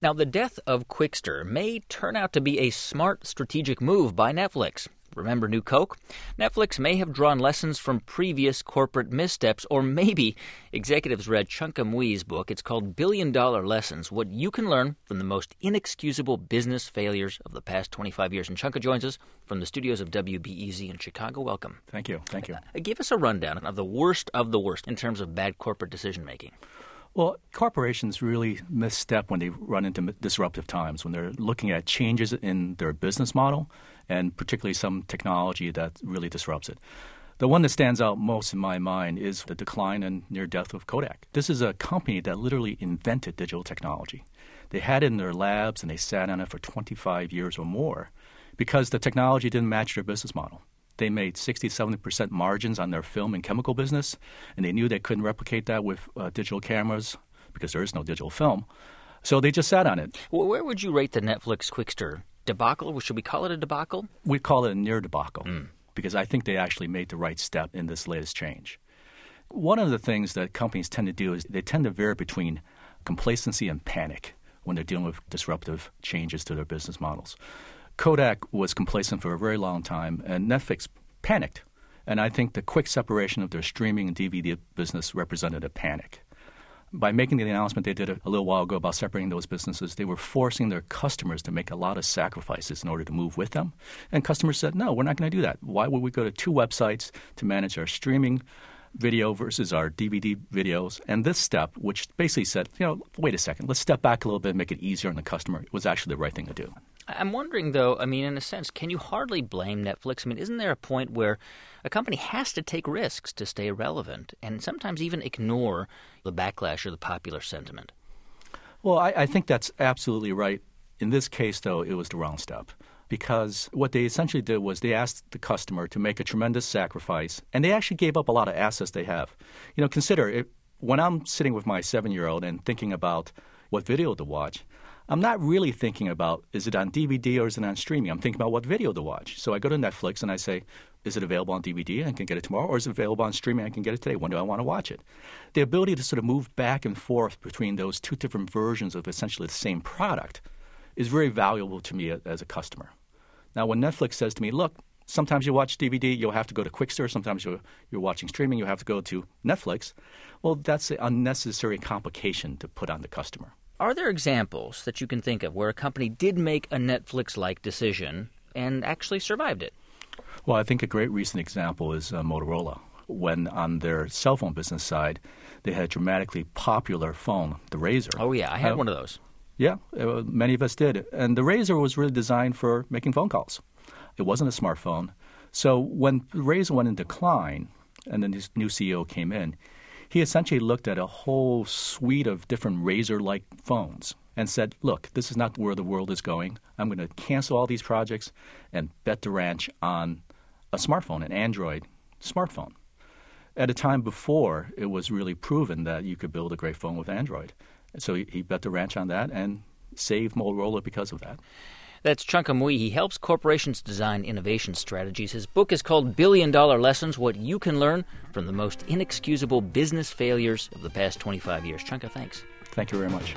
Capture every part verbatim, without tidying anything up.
Now, the death of Qwikster may turn out to be a smart strategic move by Netflix. Remember New Coke? Netflix may have drawn lessons from previous corporate missteps, or maybe executives read Chunkamui's book. It's called Billion Dollar Lessons, What You Can Learn from the Most Inexcusable Business Failures of the Past twenty-five Years. And Chunka joins us from the studios of W B E Z in Chicago. Welcome. Thank you. Thank you. Uh, give us a rundown of the worst of the worst in terms of bad corporate decision-making. Well, corporations really misstep when they run into disruptive times, when they're looking at changes in their business model and particularly some technology that really disrupts it. The one that stands out most in my mind is the decline and near death of Kodak. This is a company that literally invented digital technology. They had it in their labs and they sat on it for twenty-five years or more because the technology didn't match their business model. They made sixty, seventy percent margins on their film and chemical business, and they knew they couldn't replicate that with uh, digital cameras because there is no digital film. So they just sat on it. Well, where would you rate the Netflix Qwikster debacle? Should we call it a debacle? We call it a near debacle mm. because I think they actually made the right step in this latest change. One of the things that companies tend to do is they tend to vary between complacency and panic when they're dealing with disruptive changes to their business models. Kodak was complacent for a very long time, and Netflix panicked. And I think the quick separation of their streaming and D V D business represented a panic. By making the announcement they did a, a little while ago about separating those businesses, they were forcing their customers to make a lot of sacrifices in order to move with them. And customers said, no, we're not going to do that. Why would we go to two websites to manage our streaming video versus our D V D videos? And this step, which basically said, you know, wait a second, let's step back a little bit and make it easier on the customer, was actually the right thing to do. I'm wondering, though, I mean, in a sense, can you hardly blame Netflix? I mean, isn't there a point where a company has to take risks to stay relevant and sometimes even ignore the backlash or the popular sentiment? Well, I, I think that's absolutely right. In this case, though, it was the wrong step because what they essentially did was they asked the customer to make a tremendous sacrifice, and they actually gave up a lot of assets they have. You know, consider, it, when I'm sitting with my seven-year-old and thinking about what video to watch, I'm not really thinking about is it on D V D or is it on streaming. I'm thinking about what video to watch. So I go to Netflix and I say, is it available on D V D and I can get it tomorrow, or is it available on streaming and I can get it today? When do I want to watch it? The ability to sort of move back and forth between those two different versions of essentially the same product is very valuable to me as a customer. Now, when Netflix says to me, look, sometimes you watch D V D, you'll have to go to Qwikster. Sometimes you're, you're watching streaming, you have to go to Netflix. Well, that's an unnecessary complication to put on the customer. Are there examples that you can think of where a company did make a Netflix-like decision and actually survived it? Well, I think a great recent example is uh, Motorola. When on their cell phone business side, they had a dramatically popular phone, the Razr. Oh, yeah. I had uh, one of those. Yeah, uh, many of us did. And the Razr was really designed for making phone calls. It wasn't a smartphone. So when the Razr went in decline and then this new C E O came in, he essentially looked at a whole suite of different Razr-like phones and said, look, this is not where the world is going. I'm going to cancel all these projects and bet the ranch on a smartphone, an Android smartphone. At a time before, it was really proven that you could build a great phone with Android. So he, he bet the ranch on that and saved Motorola because of that. That's Chunkamui. He helps corporations design innovation strategies. His book is called Billion Dollar Lessons, What You Can Learn from the Most Inexcusable Business Failures of the Past twenty-five Years. Chunka, thanks. Thank you very much.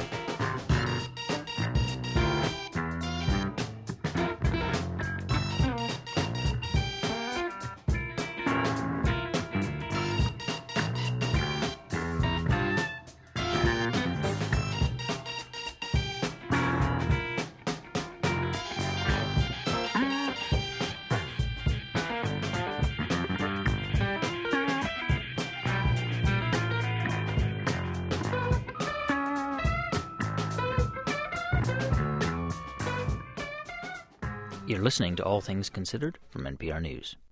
You're listening to All Things Considered from N P R News.